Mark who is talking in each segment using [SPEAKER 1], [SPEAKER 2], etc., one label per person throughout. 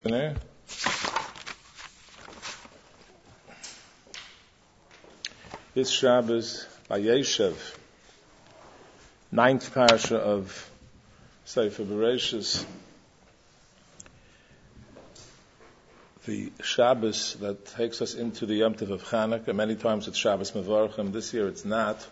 [SPEAKER 1] This Shabbos, Vayeshev, ninth parasha of Sefer Bereshis, the Shabbos that takes us into the Yom Tov of Chanukah. Many times it's Shabbos Mevorchim. This year it's not.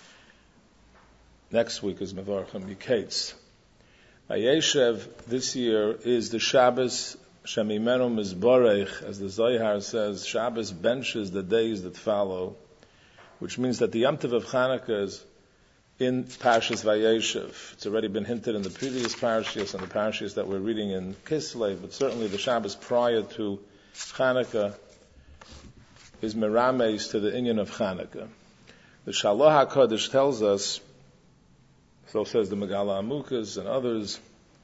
[SPEAKER 1] Next week is Mevorchim Yikates. Vayeshev this year is the Shabbos Shemimenu Mizborech, as the Zohar says. Shabbos benches the days that follow, which means that the Yom Tov of Chanukah is in Parshas Vayeshev. It's already been hinted in the previous parashas and the parashas that we're reading in Kislev, but certainly the Shabbos prior to Chanukah is Merames to the Inyan of Chanukah. The Shaloh HaKadosh tells us, so says the Megala Amukas and others,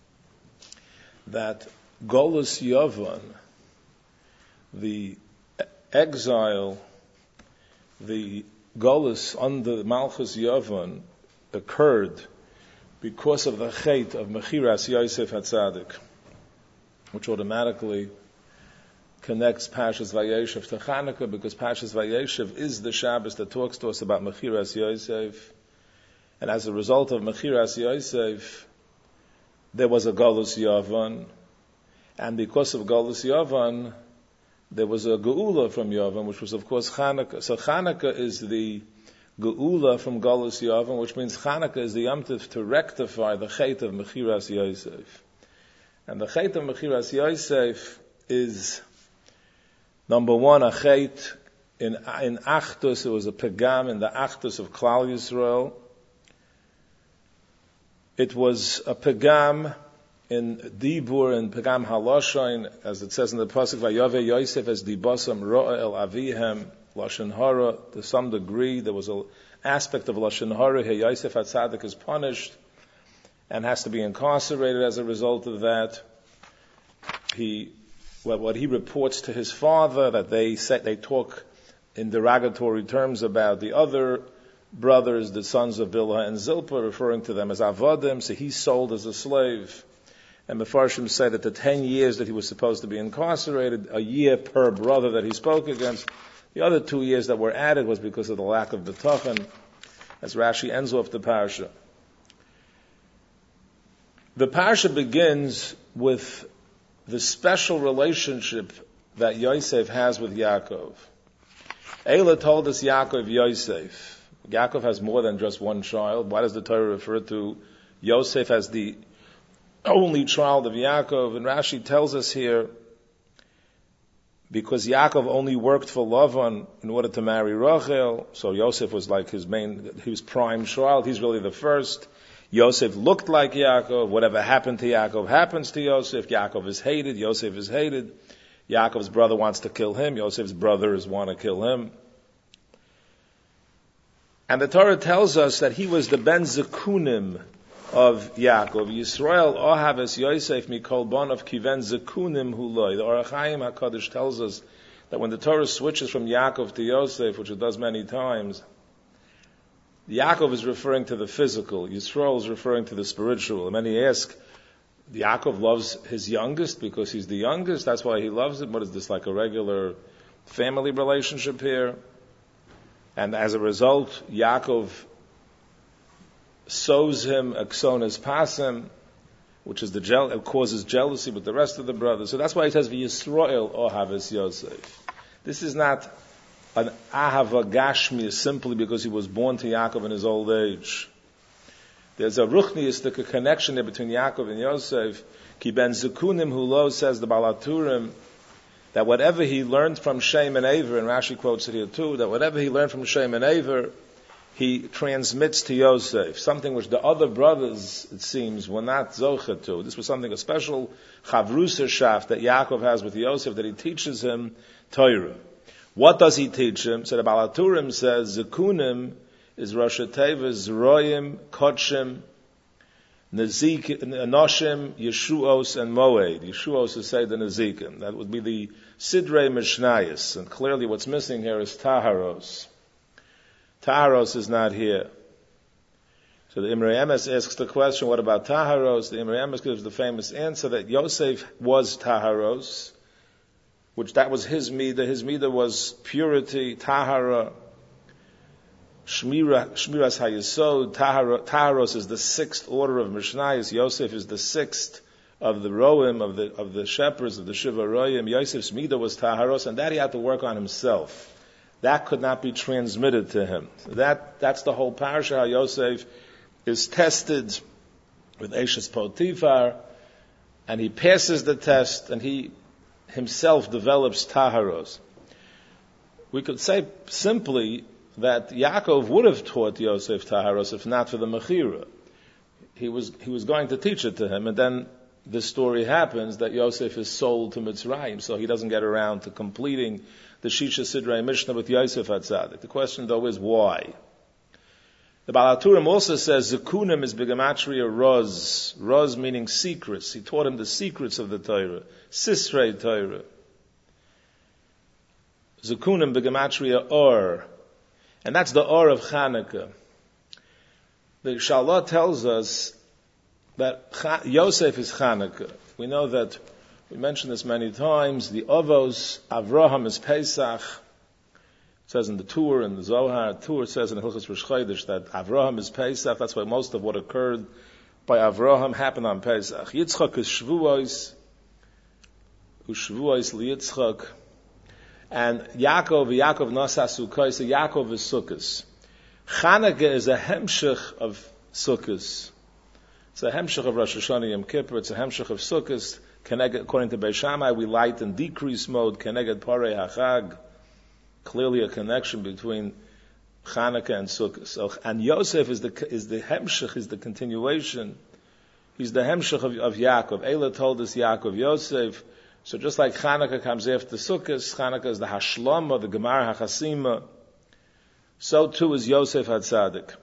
[SPEAKER 1] that Golus Yavon, the exile, the Golus under Malchus Yavon, occurred because of the chait of Mechiras Yosef HaTzadik, which automatically connects Parshas Vayeshev to Chanukah, because Parshas Vayeshev is the Shabbos that talks to us about Mechiras Yosef. And as a result of Mechiras Yosef, there was a Golus Yavon. And because of Golus Yavan, there was a Geula from Yavan, which was of course Chanukah. So Chanukah is the Geula from Golus Yavan, which means Chanukah is the Yom Tov to rectify the Chet of Mechiras Yosef. And the Chet of Mechiras Yosef is, number one, a Chet in Achdus. It was a Pegam in the Achdus of Klal Yisrael. It was a Pegam in Dibur and Pegam Haloshain, as it says in the pasuk, Vayave Yosef as Dibasam Ro'a El Avihem Lashon Hara. To some degree, there was an aspect of Lashon Hara. Here Yosef HaTzadik is punished and has to be incarcerated as a result of that. What he reports to his father, that they talk in derogatory terms about the other brothers, the sons of Bilhah and Zilpah, referring to them as Avodim. So he's sold as a slave. And Mefarshim said that the 10 years that he was supposed to be incarcerated, a year per brother that he spoke against, the other 2 years that were added was because of the lack of bitachon, as Rashi ends off the parasha. The parasha begins with the special relationship that Yosef has with Yaakov. Eila told us Yaakov Yosef. Yaakov has more than just one child. Why does the Torah refer to Yosef as the only child of Yaakov? And Rashi tells us here, because Yaakov only worked for Lavan in order to marry Rachel, so Yosef was like his prime child. He's really the first. Yosef looked like Yaakov. Whatever happened to Yaakov happens to Yosef. Yaakov is hated. Yosef is hated. Yaakov's brother wants to kill him. Yosef's brothers want to kill him. And the Torah tells us that he was the Ben Zekunim of Yaakov. Yisrael Ohaves Yosef Mikol Bonav Kiven Zekunim Huloi. The Orach Chaim HaKadosh tells us that when the Torah switches from Yaakov to Yosef, which it does many times, Yaakov is referring to the physical, Yisrael is referring to the spiritual. And many ask, Yaakov loves his youngest because he's the youngest, that's why he loves him. What is this, like a regular family relationship here? And as a result, Yaakov sows him aksonas pasim, which is causes jealousy with the rest of the brothers. So that's why he says V'Yisrael Ohaves Yosef. This is not an ahava gashmi simply because he was born to Yaakov in his old age. There's a ruchniistic connection there between Yaakov and Yosef. Ki ben zekunim hulo, says the Balaturim, that whatever he learned from Shem and Aver, and Rashi quotes it here too, that whatever he learned from Shem and Aver, he transmits to Yosef, something which the other brothers, it seems, were not zocha to. This was something, a special chavrusa shaft that Yaakov has with Yosef, that he teaches him Torah. What does he teach him? So the Balaturim says, Zekunim is Rosh Tevas, Zroyim, Kotshim, Nezik, Anoshim, Yeshuos, and Moed. Yeshuos is say the Nezikim. That would be the Sidrei Mishnayos. And clearly what's missing here is Taharos. Taharos is not here. So the Imrei Emes asks the question, what about Taharos? The Imrei Emes gives the famous answer that Yosef was Taharos, which that was his midah. His midah was purity, Tahara, Shmiras Hayesod. Taharos is the sixth order of Mishnayos. Yosef is the sixth of the Roim, of the shepherds, of the Shiva Roim. Yosef's midah was Taharos, and that he had to work on himself. That could not be transmitted to him. So that's the whole parasha, how Yosef is tested with Eshes Potifar, and he passes the test, and he himself develops Taharos. We could say simply that Yaakov would have taught Yosef Taharos if not for the Mechira. He was going to teach it to him, and then this story happens that Yosef is sold to Mitzrayim, so he doesn't get around to completing the Shisha Sidrei Mishnah with Yosef HaTzadik. The question though is why? The Baal HaTurim also says Zekunim is Begematria Roz. Roz meaning secrets. He taught him the secrets of the Torah. Sisrei Torah. Zekunim Begematria Or. And that's the Or of Chanukah. The Shalah tells us that Yosef is Chanukah. We know that, we mentioned this many times, the Avos, Avraham is Pesach. It says in the Tur, in the Zohar, Tur says in the Hilchos Rosh Chodesh that Avraham is Pesach. That's why most of what occurred by Avraham happened on Pesach. Yitzchak is Shvuos, Ushvuos liYitzchak. And Yaakov Nasa Sukkos, so Yaakov is Sukkos. Chanukah is a hemshech of Sukkos. It's a hemshech of Rosh Hashanah Yom Kippur. It's a hemshech of Sukkos. According to Beis Shammai, we light in decrease mode. Keneged Parei HaChag. Clearly a connection between Chanukah and Sukkot. So, and Yosef is the hemshech, is the continuation. He's the hemshech of Yaakov. Eila told us Yaakov Yosef. So just like Chanukah comes after Sukkot, Chanukah is the Hashlama, the Gemara HaChasima. So too is Yosef HaTzadik.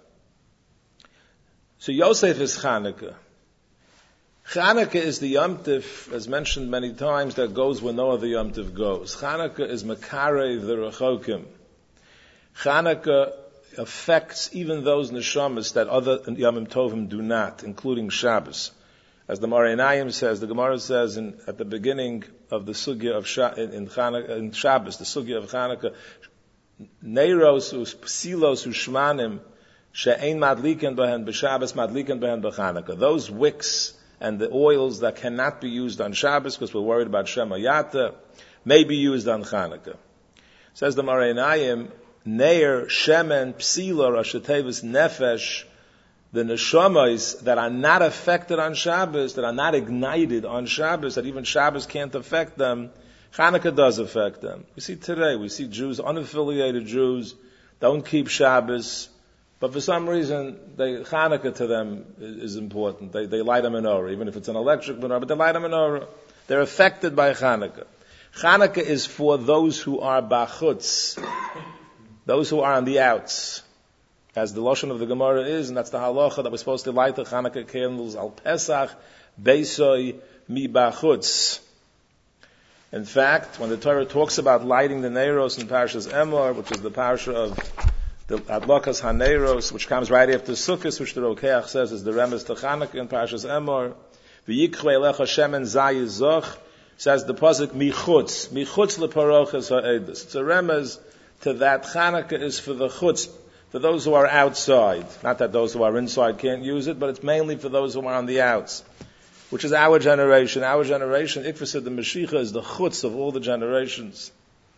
[SPEAKER 1] So Yosef is Chanukah. Chanukah is the Yom Tif, as mentioned many times, that goes where no other Yom Tif goes. Chanukah is Makarei the Rechokim. Chanukah affects even those neshamas that other Yom Tovim do not, including Shabbos. As the Morainayim says, the Gemara says at the beginning of the Sugya of in Shabbos, the Sugya of Chanukah, Neiros Psilos Ushmanim She'ein Madliken Behen B'Shabbos Madliken Behen B'Chanukah. Those wicks and the oils that cannot be used on Shabbos because we're worried about Shema Yata may be used on Chanukah. Says the Morainayim, Neir, Shemen, Psila, Rashatevis, Nefesh, the neshamas that are not affected on Shabbos, that are not ignited on Shabbos, that even Shabbos can't affect them, Chanukah does affect them. We see today, we see Jews, unaffiliated Jews, don't keep Shabbos, but for some reason, Chanukah to them is important. They light a menorah, even if it's an electric menorah, but they light a menorah. They're affected by Chanukah. Chanukah is for those who are bachutz, those who are on the outs. As the Lashon of the Gemara is, and that's the halacha that we're supposed to light the Chanukah candles al Pesach, beisoy mi bachutz. In fact, when the Torah talks about lighting the Neiros in Parashas Emor, which is the parasha of the Adlokas HaNeiros, which comes right after Sukkot, which the Rokeach says is the Remes to Chanukah in Parashas Emor, v'yikchve elecha shemen zayizoch, says the pasuk michutz leparoches ha'edus. It's a Remes to that Chanukah is for the chutz, for those who are outside. Not that those who are inside can't use it, but it's mainly for those who are on the outs, which is our generation. Our generation, Ikva said the Mashiach is the chutz of all the generations.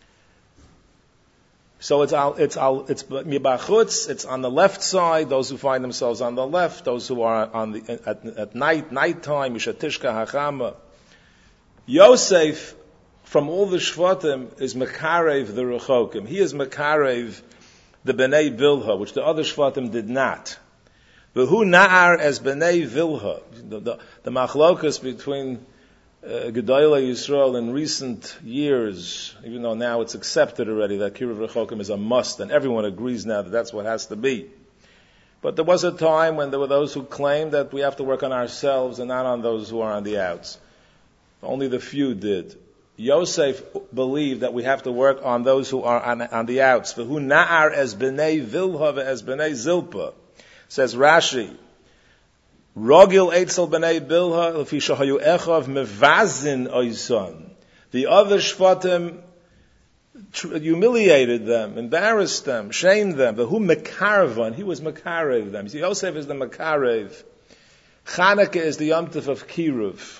[SPEAKER 1] So it's mibachutz, it's on the left side, those who find themselves on the left, those who are on the, at nighttime, Mishatishka Hachama. Yosef, from all the Shvatim, is Makarev the Rechokim. He is Makarev the Bnei Bilha, which the other Shvatim did not. V'hu na'ar as Bnei Vilha. The machlokas between Gedolei Yisrael in recent years, even though now it's accepted already that Kiruv Rechokim is a must, and everyone agrees now that that's what has to be. But there was a time when there were those who claimed that we have to work on ourselves and not on those who are on the outs. Only the few did. Yosef believed that we have to work on those who are on the outs. V'hu na'ar as b'nei vilha as b'nei zilpa. Says Rashi, Rogil Eitzel B'nai Bilha, L'fi Shahayu Echav Mevazin Oison. The other Shvatim humiliated them, embarrassed them, shamed them. But who Mekarevan? He was Mekarev them. See, Yosef is the Mekarev. Chanukah is the Yom Tov of Kiruv.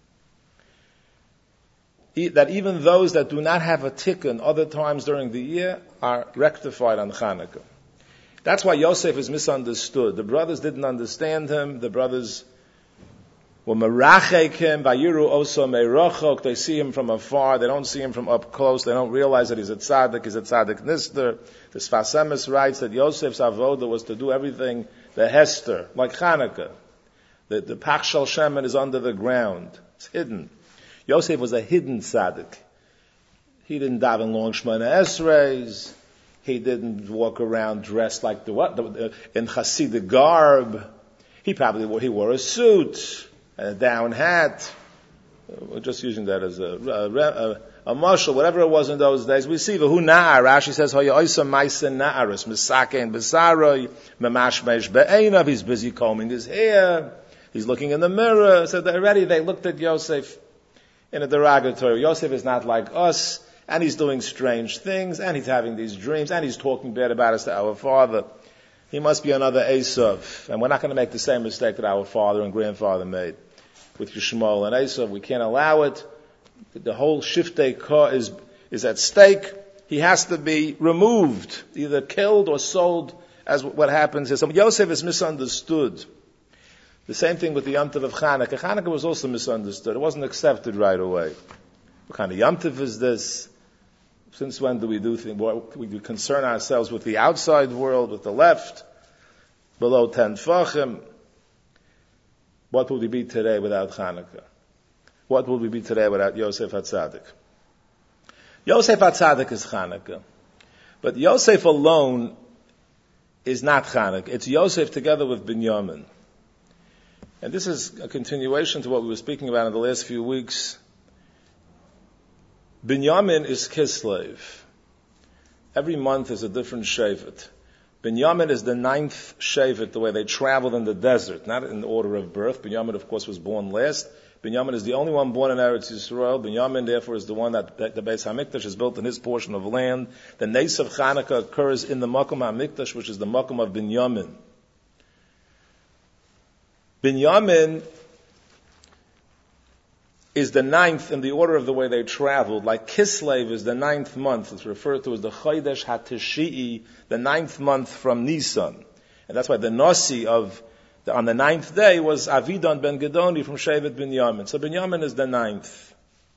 [SPEAKER 1] That even those that do not have a tikkun other times during the year are rectified on Chanukah. That's why Yosef is misunderstood. The brothers didn't understand him. The brothers were merachek him, vayiru oso merochok. They see him from afar. They don't see him from up close. They don't realize that he's a tzaddik. He's a tzaddik nister. The Sfas Emes writes that Yosef's avoda was to do everything the Hester, like Chanukah. The Pach Shel Shemen is under the ground. It's hidden. Yosef was a hidden tzaddik. He didn't daven long Shemona Esreis. He didn't walk around dressed like in Hasidic garb. He wore a suit, and a down hat. We're just using that as a marshal, whatever it was in those days. We see V'hu Na'ar. Rashi says, Hoya Oisa Maisa Na'aris, Misakein B'saroi, Memashmesh Be'einav. He's busy combing his hair. He's looking in the mirror. So already they looked at Yosef in a derogatory. Yosef is not like us. And he's doing strange things, and he's having these dreams, and he's talking bad about us to our father. He must be another Esav. And we're not going to make the same mistake that our father and grandfather made with Yishmael and Esav. We can't allow it. The whole Shiftei Kah is at stake. He has to be removed, either killed or sold, as what happens here. So Yosef is misunderstood. The same thing with the Yom Tov of Chanukah. Chanukah was also misunderstood. It wasn't accepted right away. What kind of Yom Tov is this? Since when do we do things? We concern ourselves with the outside world, with the left, below 10 Tfachim. What would we be today without Chanukah? What would we be today without Yosef HaTzadik? Yosef HaTzadik is Chanukah. But Yosef alone is not Chanukah. It's Yosef together with Binyamin. And this is a continuation to what we were speaking about in the last few weeks. Binyamin is Kislev. Every month is a different Shevet. Binyamin is the 9th Shevet, the way they traveled in the desert, not in the order of birth. Binyamin, of course, was born last. Binyamin is the only one born in Eretz Yisrael. Binyamin, therefore, is the one that the Beis HaMikdash is built in his portion of land. The Nes of Chanukah occurs in the Makom HaMikdash, which is the Makom of Binyamin. Binyamin is the 9th in the order of the way they traveled. Like Kislev is the 9th month. It's referred to as the Chodesh HaTishii, the 9th month from Nisan. And that's why the Nasi on the 9th day was Avidan ben Gedoni from Shevet Binyamin. So Binyamin is the 9th.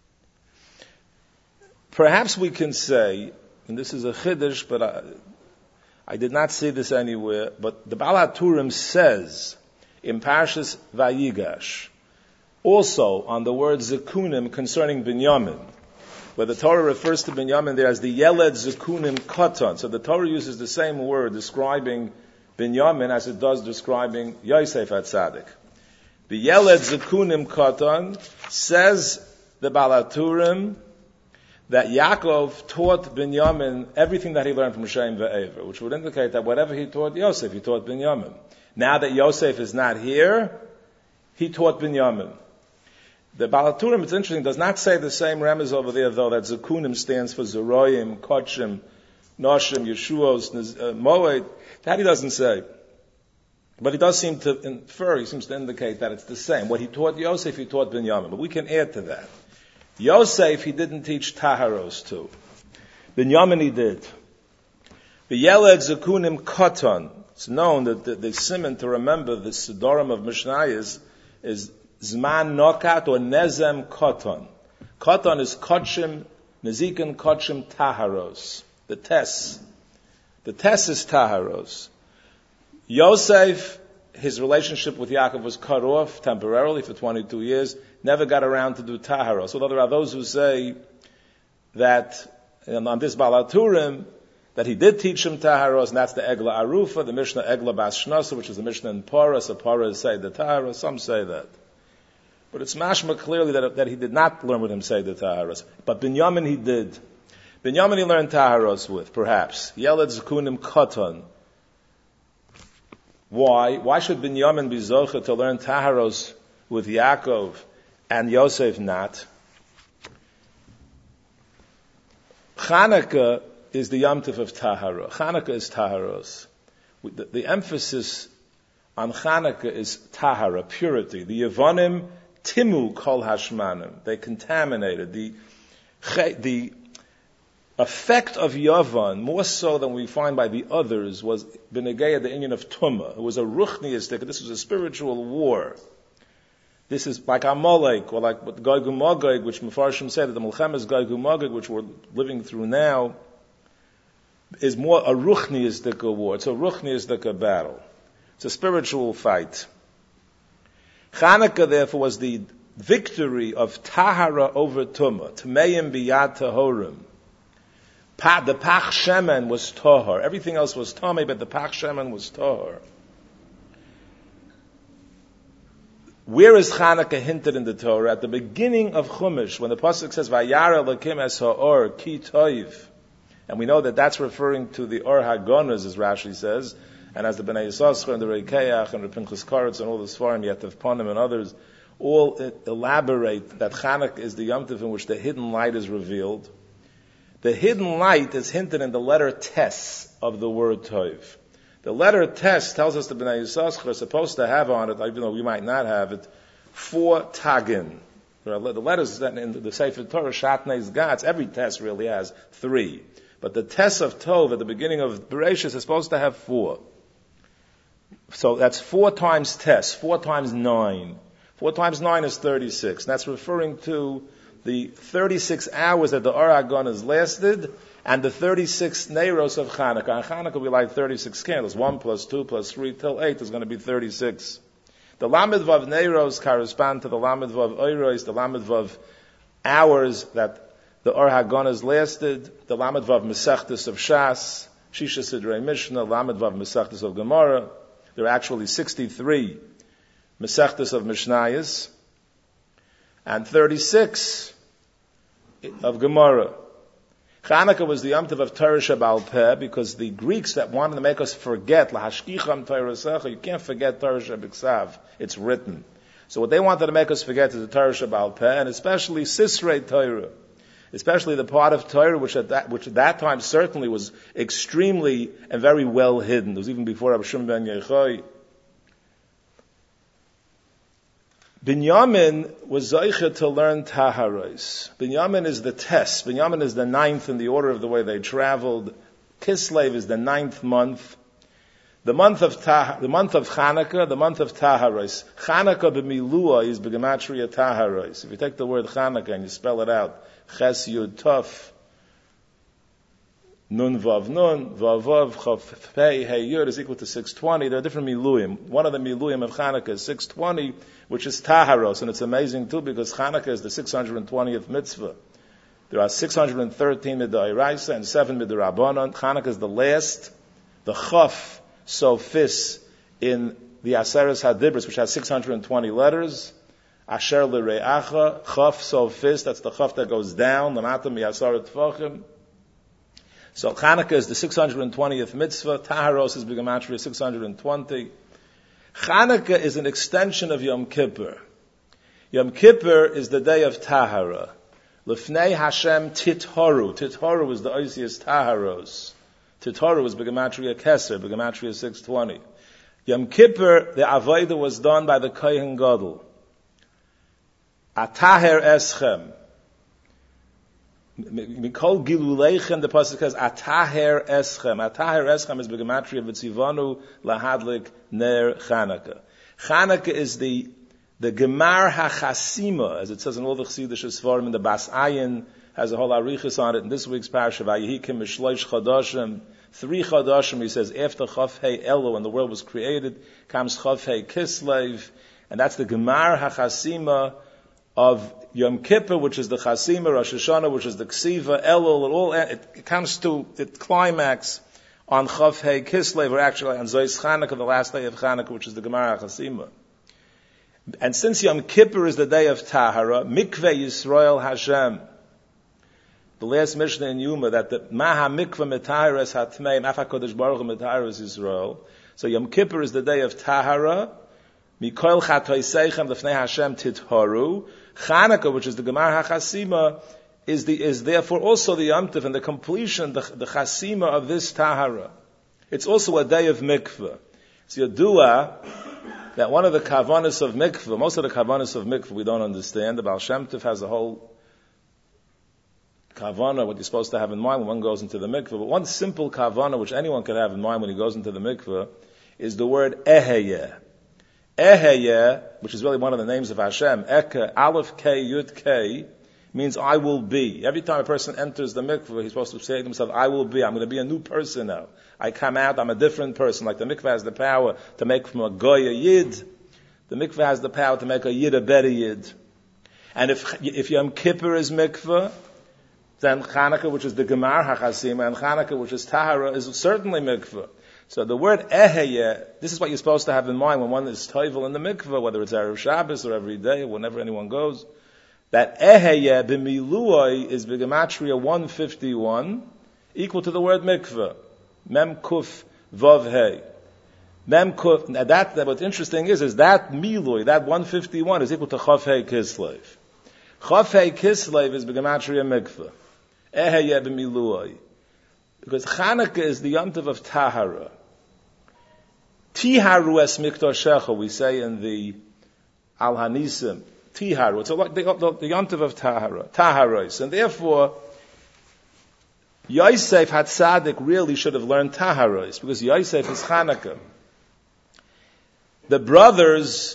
[SPEAKER 1] Perhaps we can say, and this is a Chiddush, but I did not see this anywhere, but the Baal HaTurim says in Parshas Vayigash, also on the word Zekunim concerning Binyamin, where the Torah refers to Binyamin there as the Yeled Zekunim Katan. So the Torah uses the same word describing Binyamin as it does describing Yosef HaTzadik. The Yeled Zekunim Katan says the Baal HaTurim that Yaakov taught Binyamin everything that he learned from Shem Ve'ever, which would indicate that whatever he taught Yosef, he taught Binyamin. Now that Yosef is not here, he taught Binyamin. The Baal HaTurim, it's interesting, does not say the same remez over there, though, that Zekunim stands for Zeroyim, Kochim, Noshim, Yeshuos, Moed. That he doesn't say. But he does seem to infer, he seems to indicate that it's the same. What he taught Yosef, he taught Binyamin. But we can add to that. Yosef, he didn't teach Taharos to. Binyamin, he did. The Yeled Zekunim Katan. It's known that the simon to remember the Sidorim of Mishnayos is Zman Nokat or Nezem Katan. Katan is Kochim, Nezikin Kochim Taharos. The Tess. The Tess is Taharos. Yosef, his relationship with Yaakov was cut off temporarily for 22 years, never got around to do Taharos. Although there are those who say that, on this Baal HaTurim, that he did teach him Taharos, and that's the Egla Arufa, the Mishnah Egla Bas Shnasa, which is the Mishnah in Parah. So Parah say the Taharos, some say that. But it's mashma clearly that he did not learn with him say the Taharos. But Binyamin he did. Binyamin he learned Taharos with, perhaps. Yeled Zekunim Katan. Why? Why should Binyamin be zocha to learn Taharos with Yaakov and Yosef not? Chanukah is the Yom Tov of Tahara. Chanukah is Taharos. The emphasis on Chanukah is Tahara, purity. The Yevonim timu kol hashmanim. They contaminated. The effect of Yavan, more so than we find by the others, was Benegeya, the Indian of Tumah. It was a ruchniistic, this was a spiritual war. This is like Amalek, or like Gog Magog, which Mefarshim said, that the Melchemes Gog Magog, which we're living through now, is more a ruchniistic war. It's a ruchniistic battle. It's a spiritual fight. Chanukah, therefore, was the victory of Tahara over Tumah. Tmeim biyad tahorim. The Pach Shemen was Tahar. Everything else was Tameh, but the Pach Shemen was Tahar. Where is Chanukah hinted in the Torah? At the beginning of Chumash, when the pasuk says, "Vayara Elokim es ha'or ki toiv," and we know that that's referring to the Or HaGonas, as Rashi says, and as the Bnei Yissaschar and the Reikeach and the Pinchas Karetz and all the Sfarim, Yetav Panim and others, all elaborate that Chanukah is the Yom Tov in which the hidden light is revealed. The hidden light is hinted in the letter Tes of the word Toiv. The letter Tes tells us the Bnei Yissaschar are supposed to have on it, even though we might not have it, 4 tagin. The letters that in the Sefer Torah, Shatnez Gatz, every Tes really has 3. But the Tes of Tov at the beginning of Bereshis is supposed to have 4. So that's 4 times Tes, 4 times 9. 4 times 9 is 36. And that's referring to the 36 hours that the Or HaGonas lasted, and the 36 Neiros of Chanukah. And Chanukah will be like 36 candles. 1 plus 2 plus 3 till 8 is going to be 36. The Lamed Vav Neiros correspond to the Lamed Vav Oiros, the Lamed Vav hours that the Or HaGonas lasted, the Lamed Vav Mesechtes of Shas, Shisha Sidrei Mishnah, Lamed Vav Mesechtes of Gemara. There are actually 63 Mesechtes of Mishnayos, and 36 of Gemara. Chanukah was the Yom Tov of Torah Sheba'al Peh, because the Greeks that wanted to make us forget, Lahashkicham Torah Secha, you can't forget Torah Shebiksav, it's written. So what they wanted to make us forget is the Torah Sheba'al Peh, and especially Sisrei Torah, especially the part of Torah which at that time certainly was extremely and very well hidden. It was even before Rabbi Shimon ben Yochai. Binyamin was Zaycha to learn Taharos. Binyamin is the test. Binyamin is the 9th in the order of the way they traveled. Kislev is the 9th month. The month of Chanukah, the month of Taharos. Chanukah b'milua is b'gematria Taharos. If you take the word Chanukah and you spell it out, Ches Yud Tov, Nun Vav Nun, Vav Vav, Chav Pei Hey Yud is equal to 620. There are different miluyim. One of the miluyim of Chanukah is 620, which is Taharos, and it's amazing too because Chanukah is the 620th mitzvah. There are 613 midoraisa and 7 midorabanan. Chanukah is the last, the Chaf Sofis in the Aseres Hadibros, which has 620 letters. Asher L'Re'acha, Chaf Sofis, that's the Chaf that goes down, L'matam Yasar Tfachim. So Chanukah is the 620th mitzvah. Taharos is B'gematria 620. Chanukah is an extension of Yom Kippur. Yom Kippur is the day of Tahara. L'fnei Hashem Tithoru. Tithoru is the Oisius Taharos. Tithoru is B'gematria Keser, B'gematria 620. Yom Kippur, the Avodah was done by the Kohen Gadol. Ataher Eschem. Mikol Giluleichem, the pasuk says, Ataher Eschem. Ataher Eschem is B'gematria V'tzivanu Lahadlik Ner Chanukah. Chanukah is the Gemar HaChasima, as it says in all the Chassidish Sfarim, and the Bas Ayin has a whole arichas on it in this week's parasha, Vayihikim Mishloish Chadashim, 3 Chadashim, he says, after Chav Hei Elo, when the world was created, comes Chav Hei Kislev, and that's the Gemar HaChasima of Yom Kippur, which is the Chasima, Rosh Hashanah, which is the Ksiva, Elul, it comes to its climax on Chav Hei Kislev, or actually on Zois Chanukah, the last day of Chanukah, which is the Gemara HaChasima. And since Yom Kippur is the day of Tahara, Mikveh Yisrael Hashem, the last Mishnah in Yuma, that the Maha Mikveh Metahares Hatmeim, Afa Kodesh Baruch Metahares Yisrael. So Yom Kippur is the day of Tahara. Mikoil chatoiseichem lefnei Hashem titharu. Chanukah, which is the Gemar HaChasima, is therefore also the Yom Tov and the completion, the Chasima of this Tahara. It's also a day of mikveh. It's Yadua that one of the kavanas of mikveh, most of the kavanas of mikveh we don't understand. The Baal Shem Tov has a whole kavana, what you're supposed to have in mind when one goes into the mikveh. But one simple kavana which anyone can have in mind when he goes into the mikveh is the word eheyeh. Eheyeh, which is really one of the names of Hashem, Eke, Aleph K, Yud K, means I will be. Every time a person enters the mikveh, he's supposed to say to himself, I will be. I'm going to be a new person now. I come out, I'm a different person. Like the mikveh has the power to make from a goy a yid, the mikveh has the power to make a yid a better yid. And if Yom Kippur is mikveh, then Chanukah, which is the Gemar HaChasima, and Chanukah, which is Tahara, is certainly mikveh. So the word eheyeh, this is what you're supposed to have in mind when one is toivel in the mikveh, whether it's Erev Shabbos or every day, or whenever anyone goes. That eheyeh b'miluoi is b'gematria 151, equal to the word mikveh. Mem kuf vav hey. Mem kuf, that what's interesting is that milui, that 151 is equal to chaf hey kislev. Chaf hey kislev is b'gematria mikveh. Eheyeh b'miluoi. Because Chanukah is the Yom Tov of Tahara. Tiharu es miktoshecha, we say in the Al Hanisim. Tiharu, it's the Yom Tov of Tahara. Taharos. And therefore, Yosef HaTzadik really should have learned Taharos, because Yosef is Chanukah. The brothers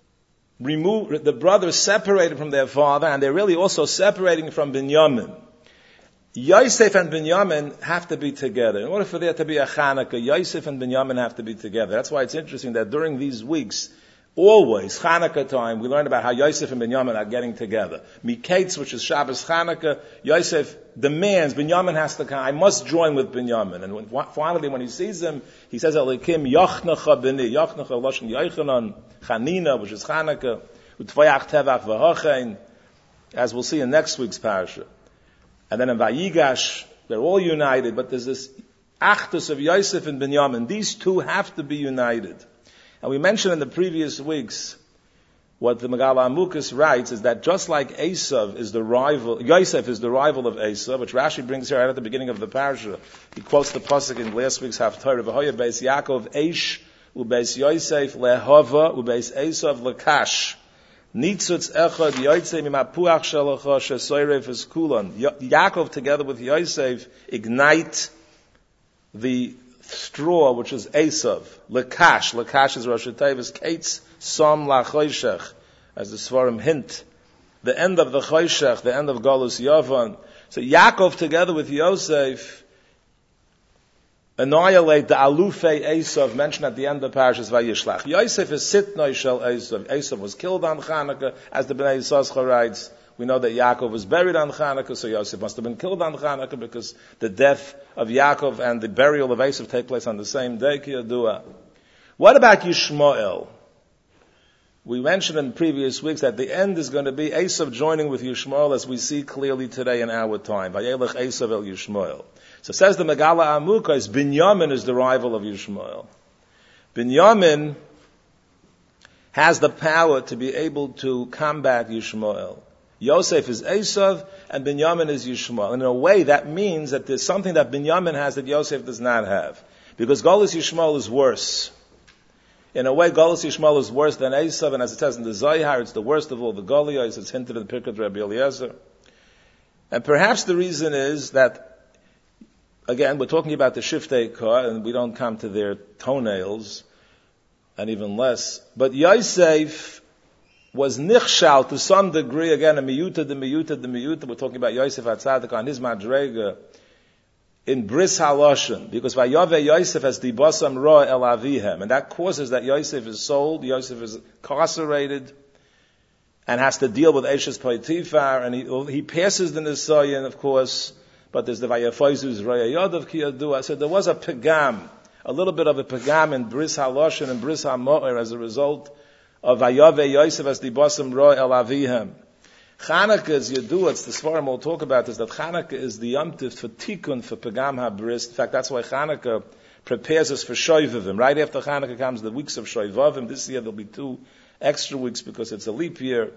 [SPEAKER 1] separated from their father, and they're really also separating from Binyamin. Yosef and Binyamin have to be together. In order for there to be a Chanukah, Yosef and Binyamin have to be together. That's why it's interesting that during these weeks, always, Chanukah time, we learn about how Yosef and Binyamin are getting together. Miketz, which is Shabbos Chanukah, Yosef demands, Binyamin has to come, I must join with Binyamin. And finally, when he sees him, he says, Elikim Yochnecha B'ni, Yochnecha Loshen Yochanan, Chanina, which is Chanukah, Utvayach Tevach V'hochein, as we'll see in next week's parasha. And then in Vayigash, they're all united, but there's this achdus of Yosef and Binyamin. These two have to be united. And we mentioned in the previous weeks, what the Megala Amukas writes is that just like Esav is the rival, Yosef is the rival of Esav, which Rashi brings here right at the beginning of the parasha. He quotes the pasuk in last week's Haftarah, V'hoya beis Yaakov Eish, ubeis Yosef lehova, ubeis Esav lekash. Nitzutz echad yoytzei mimapuach shalacha shesoyref es kulon. Yaakov together with Yosef ignite the straw, which is Esav. Lekash. Lekash is Rosh Hashanah. Kates som lachoyshech, as the Svarim hint. The end of the choyshech, the end of Golus Yavan. So Yaakov together with Yosef annihilate the alufei Esav mentioned at the end of Parashas Vayishlach. Yosef is sitnoi shel Esav. Esav was killed on Chanukah, as the Bnei Yissaschar writes. We know that Yaakov was buried on Chanukah, so Yosef must have been killed on Chanukah, because the death of Yaakov and the burial of Esav take place on the same day, Kiyadua. What about Yishmael? We mentioned in previous weeks that the end is going to be Esav joining with Yishmael, as we see clearly today in our time. Vayelech Esav el Yishmael. So says the Megala Amukas, Binyamin is the rival of Yishmael. Binyamin has the power to be able to combat Yishmael. Yosef is Esav, and Binyamin is Yishmael. And in a way, that means that there's something that Binyamin has that Yosef does not have. Because Golus Yishmael is worse. In a way, Golus Yishmael is worse than Esav, and as it says in the Zohar, it's the worst of all the Golios. It's hinted in the Pirkei Rabbi Eliezer. And perhaps the reason is that, again, we're talking about the Shiftei Kah, and we don't come to their toenails, and even less. But Yosef was nichshal to some degree, again, a miyuta. We're talking about Yosef HaTzadik on his madrega in bris haloshen, because vayave Yosef as dibasam ra el avihem, and that causes that Yosef is sold, Yosef is incarcerated, and has to deal with Eshes Potifar, and he passes the Nisayan, of course, but there's the Vayafoizu's Raya Yodav Kiyadua. So there was a pegam, a little bit of a pegam in bris haloshen and bris hamoer as a result of Vayave Yosef as dibasam ra el avihem. Chanukah is Yadu, it's the Svarim will talk about this, that Chanukah is the Yom Tov for Tikkun, for Pegam HaBris. In fact, that's why Chanukah prepares us for Shoivavim. Right after Chanukah comes the weeks of Shoivavim. This year there'll be 2 extra weeks because it's a leap year.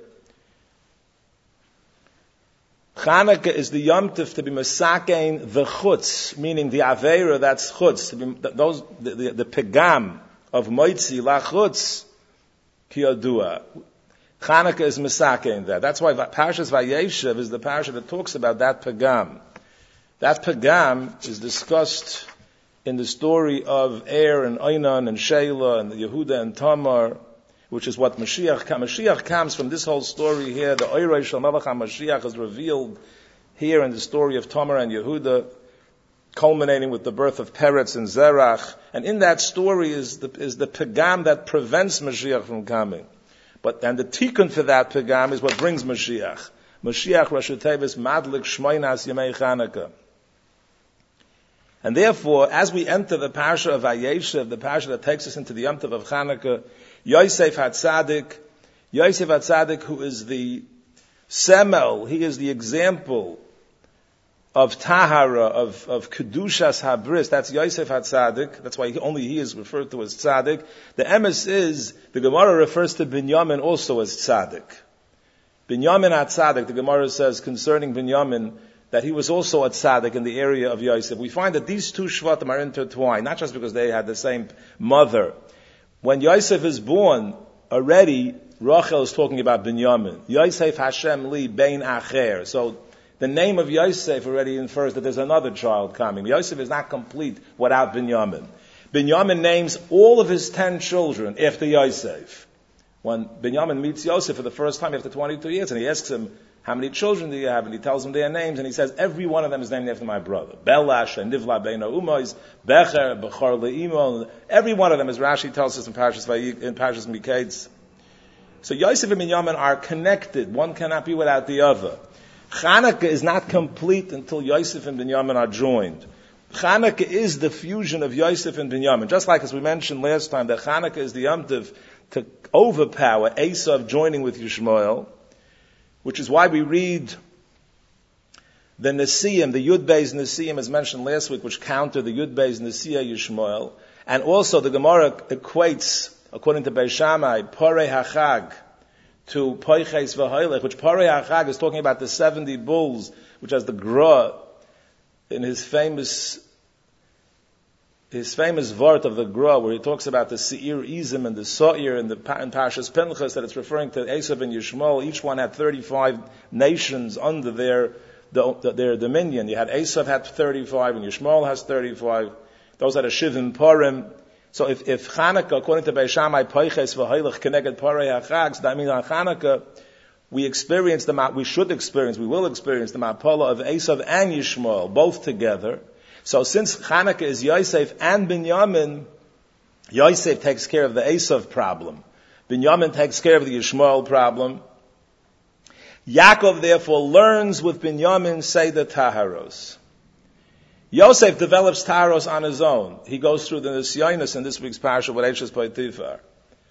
[SPEAKER 1] Chanukah is the Yom Tov to be Mesakein the Chutz, meaning the Aveira, that's Chutz, to be, the Pegam of Moitzi, La Chutz, Ki Yodua. Chanukah is Mesakein that. That's why Parshas Vayeshev is the parsha that talks about that Pegam. That Pegam is discussed in the story of Er and Oinan and Sheila and Yehuda and Tamar, which is what Mashiach comes from this whole story here. The Oirei Shel Melech HaMashiach is revealed here in the story of Tamar and Yehuda, culminating with the birth of Peretz and Zerach. And in that story is the Pegam that prevents Mashiach from coming. And the tikkun for that Pegam is what brings Mashiach. Mashiach Rosh Tevis Madlik Shmoinas Yemei Chanukah. And therefore, as we enter the parsha of Vayeshev, the parsha that takes us into the Yom Tov of Chanukah, Yosef HaTzadik, who is the semel, he is the example of Tahara, of Kedushas Habris. That's Yosef HaTzadik. That's why only he is referred to as Tzadik. The emes is, the Gemara refers to Binyamin also as Tzadik. Binyamin HaTzadik, the Gemara says concerning Binyamin, that he was also a tzaddik in the area of Yosef. We find that these 2 shvatim are intertwined, not just because they had the same mother. When Yosef is born, already Rachel is talking about Binyamin. Yosef Hashem li bein acher. So the name of Yosef already infers that there's another child coming. Yosef is not complete without Binyamin. Binyamin names all of his 10 children after Yosef. When Binyamin meets Yosef for the first time after 22 years, and he asks him, how many children do you have? And he tells them their names, and he says, every one of them is named after my brother. Belash, and Nivla Beino Umois, Becher, Bechor Le'imo. Every one of them, as Rashi tells us in Parshas Miketz. So Yosef and Binyamin are connected. One cannot be without the other. Chanukah is not complete until Yosef and Binyamin are joined. Chanukah is the fusion of Yosef and Binyamin. Just like as we mentioned last time, that Chanukah is the Yom Tov to overpower Esav joining with Yishmael, which is why we read the Nesiyim, the Yud Beis Nesiyim, as mentioned last week, which counter the Yud Beis Nesiyah Yishmael. And also the Gemara equates, according to Beis Shammai, Porei HaChag to Poiches V'Hoilech, which Porei HaChag is talking about the 70 bulls, which has the Gra in his famous vart of the Gra, where he talks about the Seir Izim and the Sa'ir in Parshas Pinchas, that it's referring to Esav and Yishmael. Each one had 35 nations under their dominion. You had Esav had 35 and Yishmael has 35. Those are the Shivim Purim. So if Chanukah, according to Beis Shammai, Poiches V'Hoilech Keneged Porei HaChag, so that means on Chanukah, we will experience the Ma'apala of Esav and Yishmael, both together. So since Chanukah is Yosef and Binyamin, Yosef takes care of the Esav problem. Binyamin takes care of the Yishmael problem. Yaakov therefore learns with Binyamin Seder Taharos. Yosef develops Taharos on his own. He goes through the Nisyonos in this week's Parsha with Eishes Potifar.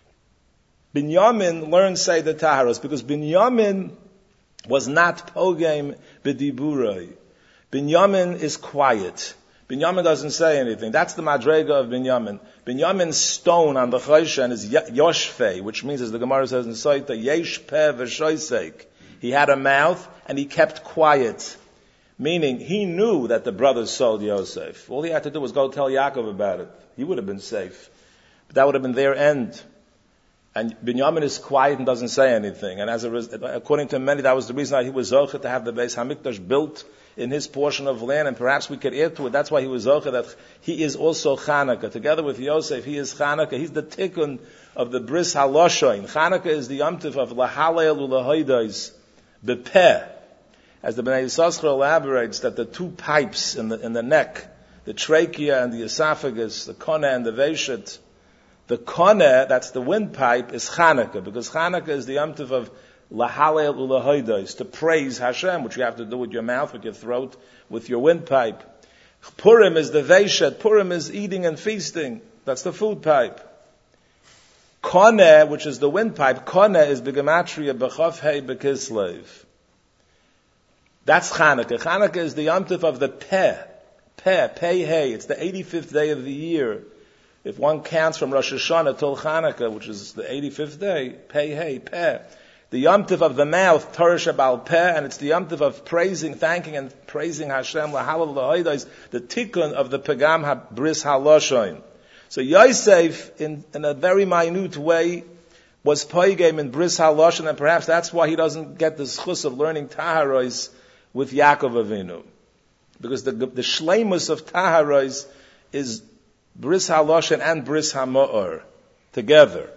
[SPEAKER 1] Binyamin learns Seder Taharos because Binyamin was not Pogem B'diburei. Binyamin is quiet. Binyamin doesn't say anything. That's the Madrega of Binyamin. Binyamin's stone on the Choshen is Yoshfei, which means, as the Gemara says in Soita, Yesh Peh V'Shoisek. He had a mouth and he kept quiet. Meaning, he knew that the brothers sold Yosef. All he had to do was go tell Yaakov about it. He would have been safe. But that would have been their end. And Binyamin is quiet and doesn't say anything. And according to many, that was the reason why he was zocher to have the Beis Hamikdash built in his portion of land. And perhaps we could add to it. That's why he was zocher, that he is also Chanukah. Together with Yosef, he is Chanukah. He's the tikkun of the Bris Haloshoin. Chanukah is the Yom Tov of Lahalel Ulahoidais Bepeh. As the Bnei Yissaschar elaborates, that the 2 pipes in the neck, the trachea and the esophagus, the koneh and the veshet, the koneh, that's the windpipe, is Chanukah, because Chanukah is the Yom Tov of Lahalel Ulahoidais, to praise Hashem, which you have to do with your mouth, with your throat, with your windpipe. Purim is the veshet. Purim is eating and feasting. That's the food pipe. Koneh, which is the windpipe, koneh is the gematria b'chof hei b'kislev. That's Chanukah. Chanukah is the Yom Tov of the Peh. Peh, Pei Hey, it's the 85th day of the year. If one counts from Rosh Hashanah till Chanukah, which is the 85th day, Pei Hey, Peh. The Yom Tov of the mouth, Torah Shabal Peh, and it's the Yom Tov of praising, thanking and praising Hashem, Lahalal Lahoidais, the Tikkun of the Pegam HaBris HaLoshoin. So Yosef, in a very minute way, was Poigem in Bris HaLoshoin, and perhaps that's why he doesn't get the schus of learning Taharos with Yaakov Avinu. Because the shleimus of Taharos is Bris HaLoshoin and Bris HaMa'or together.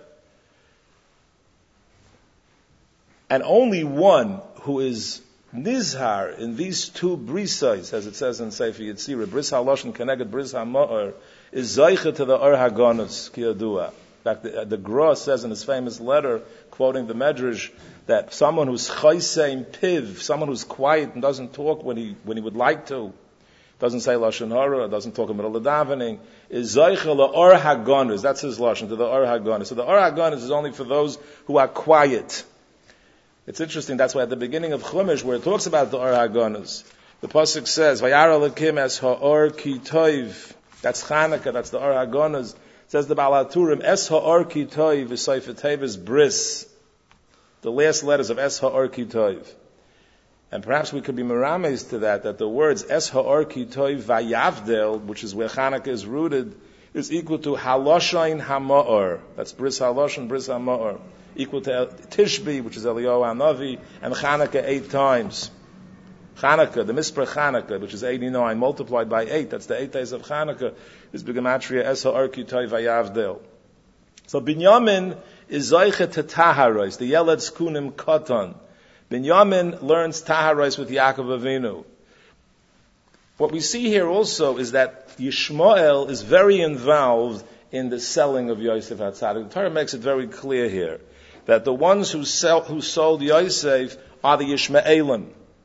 [SPEAKER 1] And only one who is nizhar in these two brisais, as it says in Sefer Yetzirah, Bris HaLoshoin connected Bris HaMa'or, is Zaycha to the Or HaGanus, Kiyadua. In fact, the Gra says in his famous letter, quoting the Medrash, that someone who's chaysein piv, someone who's quiet and doesn't talk when he would like to, doesn't say Lashon Hara, doesn't talk in the middle of davening, is Zaycha la Or HaGanus. That's his Lashon, to the Or HaGanus. So the Or HaGanus is only for those who are quiet. It's interesting, that's why at the beginning of Chumash, where it talks about the Or HaGanus, the Pasuk says, Vayara Lekim es ha'or ki toiv. That's Chanukah, that's the Or HaGanus. Says the Baal HaTurim, Es ha'or ki toiv, v'soifer tev is bris. The last letters of Es ha'or ki toiv. And perhaps we could be merames to that the words Es ha'or ki toiv vayavdel, which is where Chanukah is rooted, is equal to Haloshain HaMa'or. That's Bris HaLoshain, Bris HaMa'or. Equal to Tishbi, which is Eliyahu HaNavi, and Chanukah 8 times. Chanukah, the Mispra Chanukah, which is 89, multiplied by 8, that's the 8 days of Chanukah, is B'gematria Es ha'or ki toiv vayavdel. So Binyamin is Zaycha to Taharos, the Yeled Skunim Katan. Binyamin learns Taharos with Yaakov Avinu. What we see here also is that Yishmael is very involved in the selling of Yosef HaTzadik. The Torah makes it very clear here that the ones who sold Yosef are the Yishmaelim.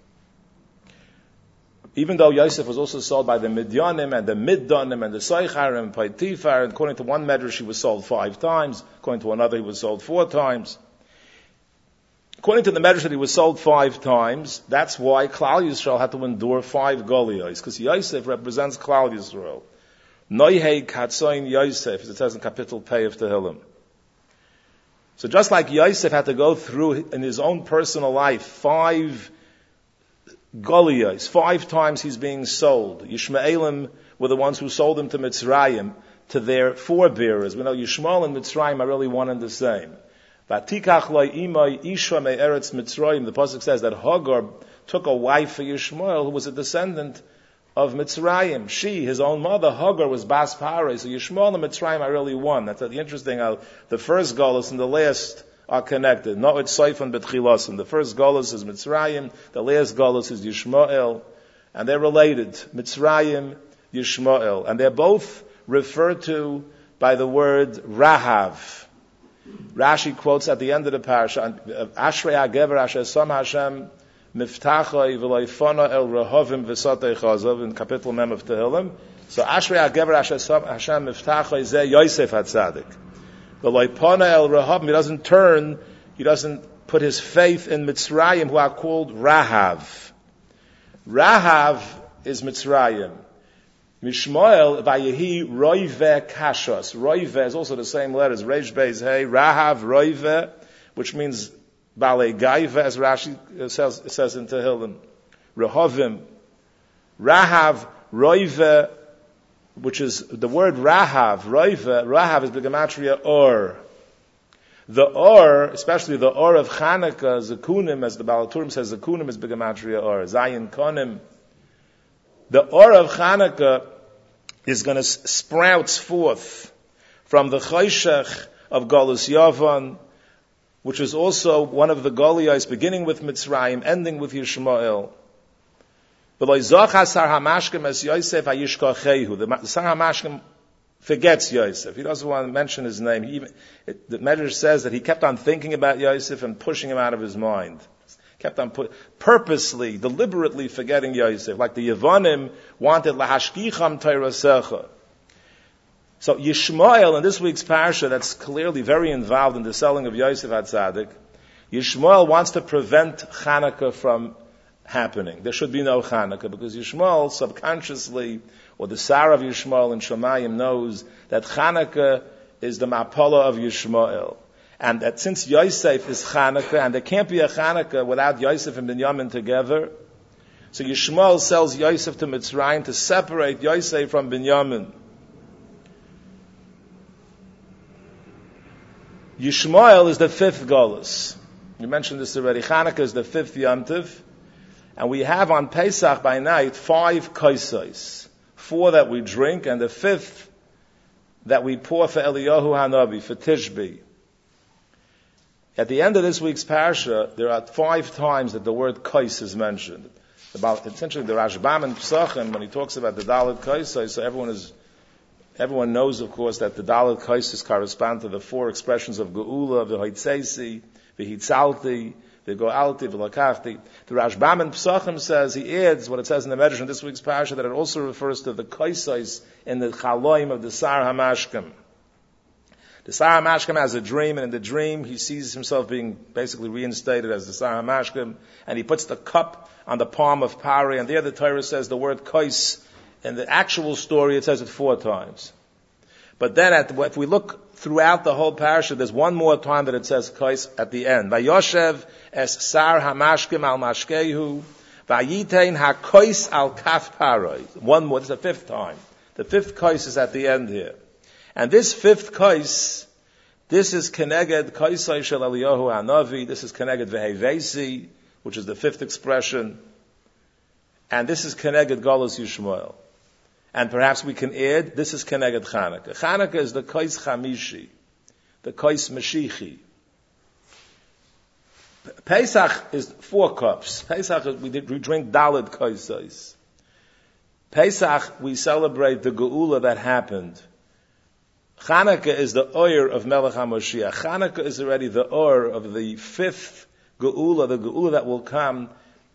[SPEAKER 1] Even though Yosef was also sold by the Midyanim and the Middanim and the Soicharim and Paitifar, and according to one medrash he was sold 5 times, according to another he was sold 4 times. According to the medrash that he was sold 5 times, that's why Klal Yisrael had to endure 5 Goliyos, because Yosef represents Klal Yisrael. Noihei Katzoin Yosef, as it says in Kapitel Pei of Tehillim. So just like Yosef had to go through in his own personal life 5 Goliyos, 5 times he's being sold. Yishmaelim were the ones who sold him to Mitzrayim, to their forebearers. We know Yishmael and Mitzrayim are really one and the same. Vatikach lo imay isha me'eretz Mitzrayim. The pasuk says that Hagar took a wife for Yishmael, who was a descendant of Mitzrayim. She, his own mother, Hagar, was Bas Parei. So Yishmael and Mitzrayim are really one. That's the interesting how the first Golus and the last are connected. Not with Seifan Betchilasim. The first Golus is Mitzrayim, the last Golus is Yishmael, and they're related. Mitzrayim, Yishmael. And they're both referred to by the word Rahav. Rashi quotes at the end of the parasha, Ashrei HaGever Asher Som Hashem Miftachoi V'loifona El Rehovim V'sotei Chazov in Kapitel Mem of Tehillim. So Ashrei HaGever Asher Som Hashem Miftachoi Zeh Yosef HaTzadik. V'loifona El Rehovim, he doesn't put his faith in Mitzrayim, who are called Rahav. Rahav is Mitzrayim. Mishmael Vayehi Roive Kashos. Roive is also the same letters. Reish Beis Hey Rahav Roive, which means Balei Gaiva, as Rashi says in Tehillim. Rehovim. Rahav Roive, which is the word Rahav. Roive. Rahav is the gematria Or. The Or, especially the Or of Chanukah, Zekunim, as the Baal HaTurim says, Zekunim is Begematria Or. Zayin Konim. The Or of Chanukah is going to sprouts forth from the Choshech of Golus Yavan, which is also one of the Goliyos, beginning with Mitzrayim, ending with Yishmael. The Sar HaMashkim forgets Yosef. He doesn't want to mention his name. The Medrash says that he kept on thinking about Yosef and pushing him out of his mind. Kept on purposely, deliberately forgetting Yosef, like the Yevonim wanted lahashkicham Torah. So Yishmael in this week's parasha, that's clearly very involved in the selling of Yosef HaTzadik. Yishmael wants to prevent Chanukah from happening. There should be no Chanukah, because Yishmael subconsciously, or the Sar of Yishmael in Shemayim knows that Chanukah is the Mapala of Yishmael. And that since Yosef is Chanukah, and there can't be a Chanukah without Yosef and Binyamin together, so Yishmael sells Yosef to Mitzrayim to separate Yosef from Binyamin. Yishmael is the fifth Golus. You mentioned this already. Chanukah is the fifth Yom Tov. And we have on Pesach by night 5 kaisais. 4 that we drink, and the 5th that we pour for Eliyahu Hanavi, for Tishbi. At the end of this week's parsha, there are 5 times that the word kais is mentioned. About essentially the Rashbam and Pesachim, when he talks about the Dalet kaisais, so everyone knows, of course, that the Dalet kaisais correspond to the 4 expressions of Geula, V'hoitzeisi, V'hitzalti, V'go'alti, V'lakachti. The Rashbam and Pesachim says, he adds what it says in the Medrash in this week's parsha, that it also refers to the kaisais in the Chaloim of the Sar HaMashkim. The Sar HaMashkim has a dream, and in the dream he sees himself being basically reinstated as the Sar HaMashkim, and he puts the cup on the palm of Pari, and there the Torah says the word kais. In the actual story it says it 4 times. But then if we look throughout the whole parasha, there's one more time that it says kais at the end. Vayoshev es Sar HaMashkim al mashkehu, vayitein ha-kais al kaf Pari. One more, this is the 5th time. The 5th kais is at the end here. And this 5th kais, this is Keneged Kaisai Shel Eliyahu Hanavi, this is Keneged Vehevesi, which is the 5th expression. And this is Keneged Galus Yishmael. And perhaps we can add, this is Keneged Chanukah. Chanukah is the Kais Chamishi, the Kais Mashichi. Pesach is 4 cups. Pesach, we drink Dalet Kaisais. Pesach, we celebrate the Geula that happened. Chanukah is the oyer of Melech HaMoshiach. Chanukah is already the oyer of the 5th Geula, the Geula that will come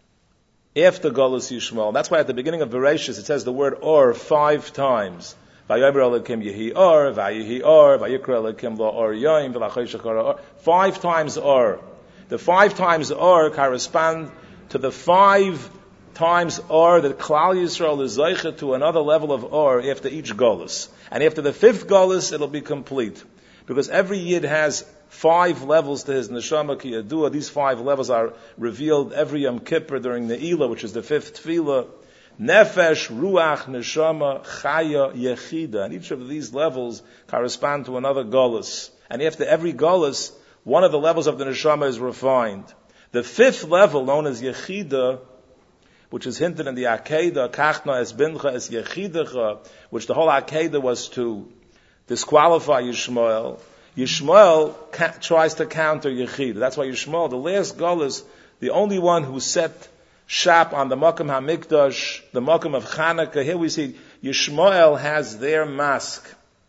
[SPEAKER 1] after Golus Yishmael. That's why at the beginning of Bereshis it says the word or 5 times. Vayomer Elokim Yehi or, Vayihi or, Vayikra Elokim Lo Or Yoim, V'lachoshech Or. 5 times or. The 5 times or correspond to the 5 times or that Klal Yisrael is zeicha to another level of or after each Golus. And after the 5th Golus, it'll be complete. Because every Yid has 5 levels to his Neshama Ki Yadua. These 5 levels are revealed every Yom Kippur during the Eilah, which is the 5th Tefillah. Nefesh, Ruach, Neshama, Chaya, Yechida. And each of these levels correspond to another Golus. And after every Golus, one of the levels of the Neshama is refined. The 5th level, known as Yechida, which is hinted in the Akedah, Kachna es bincha es yechidecha, which the whole Akedah was to disqualify Yishmael. Yishmael tries to counter Yechidah. That's why Yishmael, the last Golus, the only one who set shop on the Makam HaMikdash, the Makam of Chanukah. Here we see Yishmael has their mask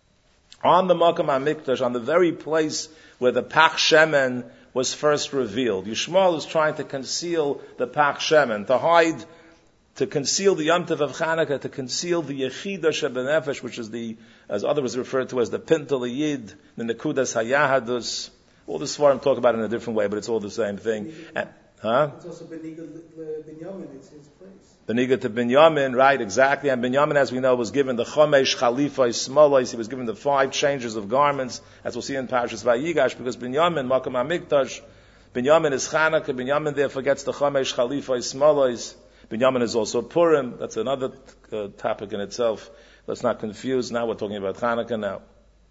[SPEAKER 1] on the Makam HaMikdash, on the very place where the Pach Shemen was first revealed. Yishmael is trying to conceal the Pach Shemen, to hide, to conceal the Yom Tov of Chanukah, to conceal the Yechida Shebenefesh, which is the, as others refer to as the Pintel Yid, the Nekudas Hayahadus. All the Svarim talk about it in a different way, but it's all the same thing.
[SPEAKER 2] It's also Beniga Binyamin, it's his place.
[SPEAKER 1] Beniga to Binyamin, right, exactly. And Binyamin, as we know, was given the Chomesh, Chalifa, Smolos. He was given the 5 changes of garments, as we'll see in Parashas Vayigash, because Binyamin, Makam HaMikdash, Binyamin is Chanukah, Binyamin therefore gets the Chomesh, Chalifa, Smolos. Binyamin is also Purim. That's another topic in itself. Let's not confuse. Now we're talking about Chanukah now.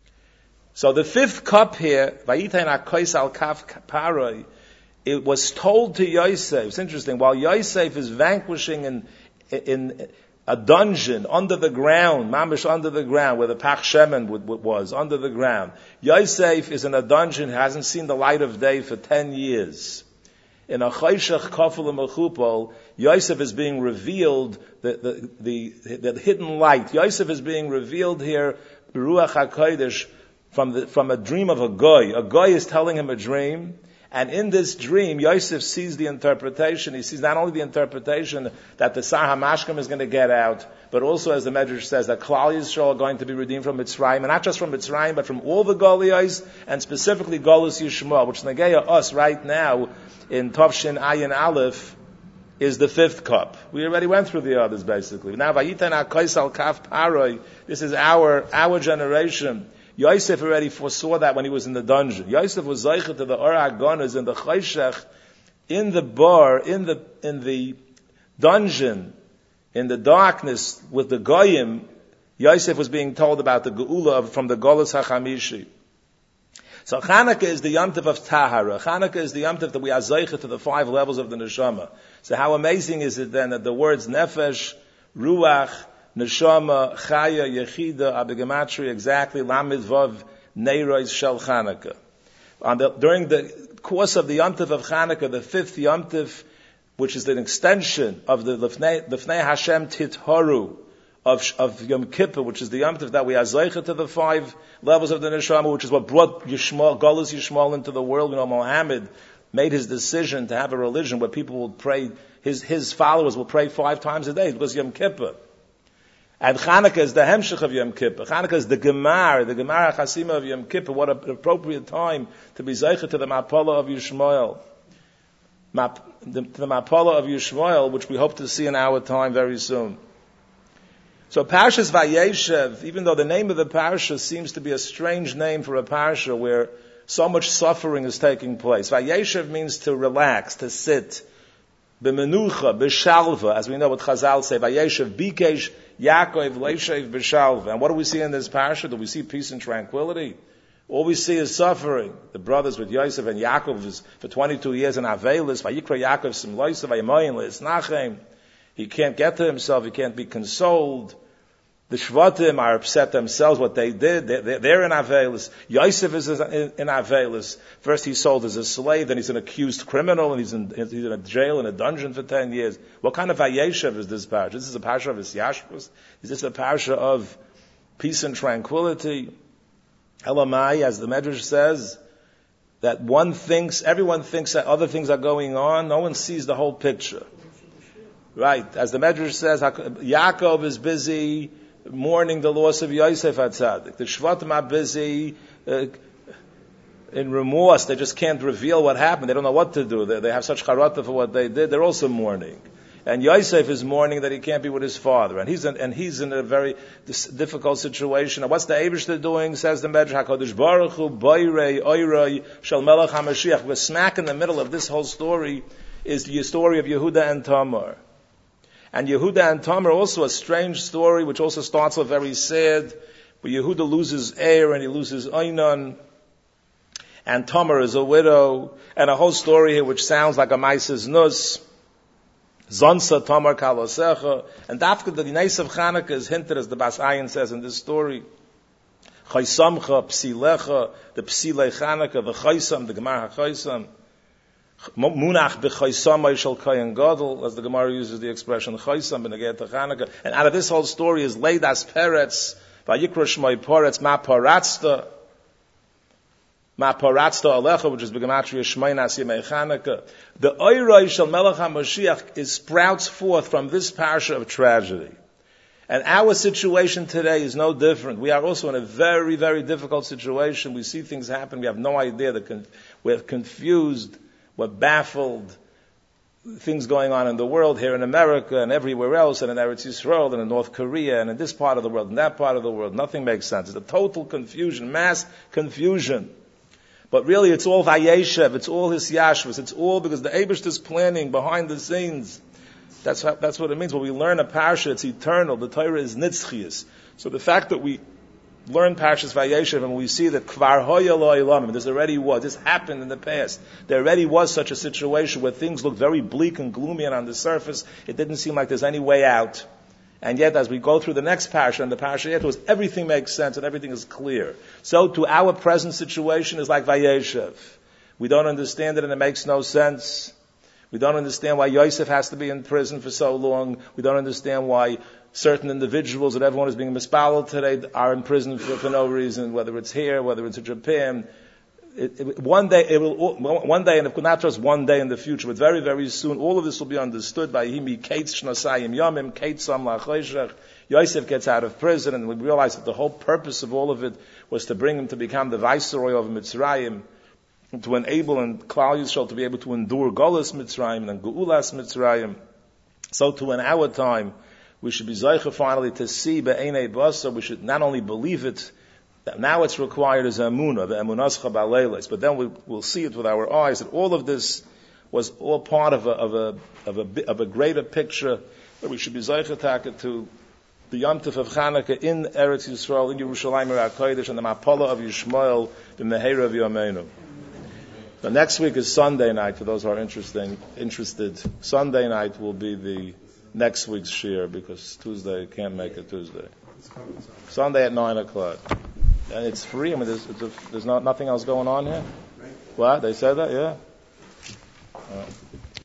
[SPEAKER 1] So the 5th cup here, Vayitain HaKois Al Kaf Paroi, it was told to Yosef. It's interesting. While Yosef is vanquishing in a dungeon under the ground, mamish under the ground, where the Pach Shemen was, under the ground, Yosef is in a dungeon, hasn't seen the light of day for 10 years. In a Chayshach Kafel Mechupol, Yosef is being revealed, the hidden light. Yosef is being revealed here, Ruach HaKodesh, from a dream of a goy. A goy is telling him a dream. And in this dream, Yosef sees the interpretation. He sees not only the interpretation that the Sar HaMashkim is going to get out, but also, as the Medrash says, that Klal Yisrael are going to be redeemed from Mitzrayim, and not just from Mitzrayim, but from all the Goliyos, and specifically Golus Yishmael, which Negeya us right now in Tovshin Ayin Aleph is the fifth cup. We already went through the others, basically. Now, Vayitan HaKois al Kaf Paroi, this is our generation. Yosef already foresaw that when he was in the dungeon. Yosef was Zeicha to the Or HaGonas in the Choshech, in the bar, in the dungeon, in the darkness with the Goyim. Yosef was being told about the Geula from the Golus HaChamishi. So Chanukah is the Yom Tov of Tahara. Chanukah is the Yom Tov that we are Zeicha to the 5 levels of the Neshama. So how amazing is it then that the words Nefesh, Ruach, Neshama, Chaya, Yechida, Abigamatri, exactly, Lamed Vav, Neirois, Shel Chanukah. During the course of the Yom Tov of Chanukah, the 5th Yom Tov, which is an extension of the Lefnei Hashem Tithoru, of Yom Kippur, which is the Yom Tov that we are Zeicha to the 5 levels of the Neshama, which is what brought Yishmael, Golus Yishmael into the world. You know, Muhammad made his decision to have a religion where people will pray, his followers will pray 5 times a day. It was Yom Kippur. And Chanukah is the Hemshech of Yom Kippur. Chanukah is the Gemar HaChasima of Yom Kippur. What an appropriate time to be Zeicha to the Mapala of Yishmael. The Mapala of Yishmael, which we hope to see in our time very soon. So Parshas Vayeshev, even though the name of the parsha seems to be a strange name for a parsha where so much suffering is taking place. Vayeshev means to relax, to sit. B'menucha, b'shalva, as we know what Chazal say, Vayeshev bikesh Yaakov leishev b'shalva. And what do we see in this parsha? Do we see peace and tranquility? All we see is suffering. The brothers with Yosef and Yaakov is for 22 years in Avelis. Vayikra Yaakov sim loisa vayemoyin le'isnachem. He can't get to himself. He can't be consoled. The Shvatim are upset themselves what they did. They're in Avelis. Yosef is in Avelis. First he's sold as a slave, then he's an accused criminal, and he's in a jail, in a dungeon for 10 years. What kind of Vayeshev is this parsha? This is a parsha of Isyashkus? Is this a parsha of peace and tranquility? Elamai, as the Medrash says, that everyone thinks that other things are going on. No one sees the whole picture. Right. As the Medrash says, Yaakov is busy mourning the loss of Yosef HaTzadik. The Shvatim are busy in remorse. They just can't reveal what happened. They don't know what to do. They have such charata for what they did. They're also mourning. And Yosef is mourning that he can't be with his father. And he's in a very difficult situation. And what's the Eibishter doing? Says the Medrash, HaKadosh Baruch Hu, Boirei, Oirei, Shel Melech HaMashiach. We're smack in the middle of this whole story is the story of Yehuda and Tamar. And Yehuda and Tamar, also a strange story, which also starts off very sad, where Yehuda loses heir and he loses Einon, and Tamar is a widow, and a whole story here which sounds like a Maises Nus, Zonsa Tamar Kalosecha, and Dafka, the Nes of Chanukah is hinted, as the Bas Ayin says in this story, Chaysamcha, Psilecha, the Psilei Chanukah, the Chaysam, the Gemar HaChaysam, Munach b'chaysam shel kayin gadol, as the Gemara uses the expression chaysam b'negei Chanukah. And out of this whole story is Leidas Peretz, vayikra shmoi Peretz, ma paratzta alecha, which is b'gematria shmoi nasi yemei Chanukah. The oiroi shel Melech HaMashiach sprouts forth from this parsha of tragedy. And our situation today is no different. We are also in a very, very difficult situation. We see things happen. We have no idea. We're confused. We're baffled. Things going on in the world, here in America and everywhere else, and in Eretz Yisrael and in North Korea and in this part of the world and that part of the world. Nothing makes sense. It's a total confusion, mass confusion. But really it's all Vayeshev, it's all his Yashvus, it's all because the Eibush is planning behind the scenes. That's what it means. When we learn a parsha, it's eternal. The Torah is nitzchias. So the fact that we learn Parshas Vayeshev and we see that Kvar Hoya Lo Ilamim, this happened in the past. There already was such a situation where things looked very bleak and gloomy, and on the surface it didn't seem like there's any way out. And yet as we go through the next parsha and the parsha afterwards, everything makes sense and everything is clear. So to our present situation is like Vayeshev. We don't understand it and it makes no sense. We don't understand why Yosef has to be in prison for so long. We don't understand why certain individuals that everyone is being mispaled today are in prison for no reason, whether it's here, whether it's in Japan. One day, and not just one day in the future, but very, very soon, all of this will be understood by him. Yosef gets out of prison, and we realize that the whole purpose of all of it was to bring him to become the viceroy of Mitzrayim, to enable and Klal Yisrael to be able to endure Golus Mitzrayim and Geulas Mitzrayim. So too in our time, we should be zeicha finally to see be'enei basar. We should not only believe it, that now it's required as emunah, the emunascha ba'leilis, but then we'll see it with our eyes that all of this was all part of a greater picture that we should be zeicha taka to the Yom Tov of Chanukah in Eretz Yisrael, in Yerushalayim HaKodesh, and the Mapala of Yishmael, the Meheira of Yomeinu. The next week is Sunday night, for those who are interested. Sunday night will be the next week's shir, because Tuesday can't make it Tuesday. Sunday at 9 o'clock. And it's free. I mean, there's nothing else going on here. What? They said that? Yeah?